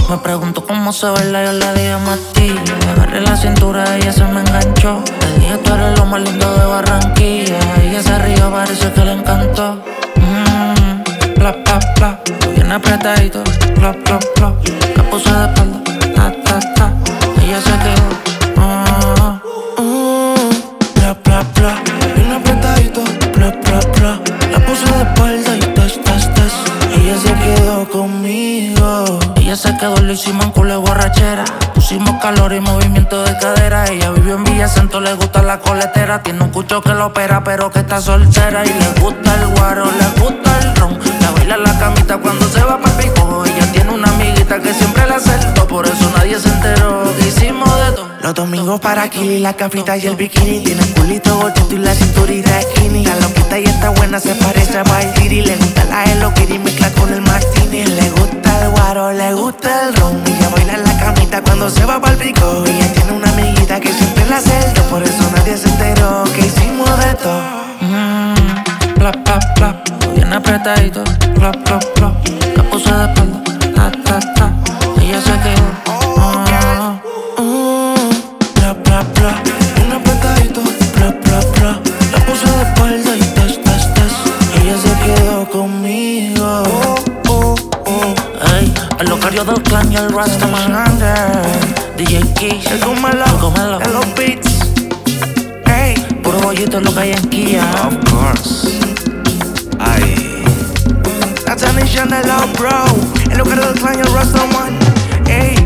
Me pregunto cómo se baila, yo le dije Matillo. Le agarré la cintura, ella se me enganchó. Le dije tú eres lo más lindo de Barranquilla. Ella se rió, parece que le encantó. Bla, bla, bla, bien apretadito. Bla, bla, bla, la puse de espalda. Ta, ta, ta, ella se quedó. Bla, bla, bla, bien apretadito. Bla, bla, bla, la puse de espalda y tes, tes, tes. Ella se quedó conmigo. Ella se quedó, lo hicimos en culo de borrachera. Pusimos calor y movimiento de cadera. Ella vivió en Villa Santo, le gusta la coletera. Tiene un cucho que lo opera, pero que está soltera. Y le gusta el guaro, le gusta el ron. La baila en la camita cuando se va pa' pico. Ella tiene una amiguita que siempre la acertó. Por eso nadie se enteró que hicimos de todo. Los domingos para Kili, la cafrita y el bikini. Tiene el culito gordito y la cinturita skinny. La loquita y está buena, se parece a Bailiri. Le gusta la Hello Kitty, mezcla con el martini. Le gusta el guaro, le gusta el ron. Ella baila en la camita cuando se va pa'l pico. Ella tiene una amiguita que siempre la acertó. Por eso nadie se enteró que hicimos de todo. Bla, bla, bla, bien apretadito. Bla, bla, bla, la puse de espalda. Ta, ta, ta, ella se quedó. Bla, bla, bla, bien apretadito. Bla, bla, bla, la puse de espalda y tes, tes, tes. Ella se quedó conmigo. Ey, el locario del clan y el Rastaman. DJ Kish, El Gomelo, en los beats. Ey, puro bollito es lo que hay en Kia. of course. Ay, that's a nation de love, bro. El locario del clan y el Rastaman. Ey,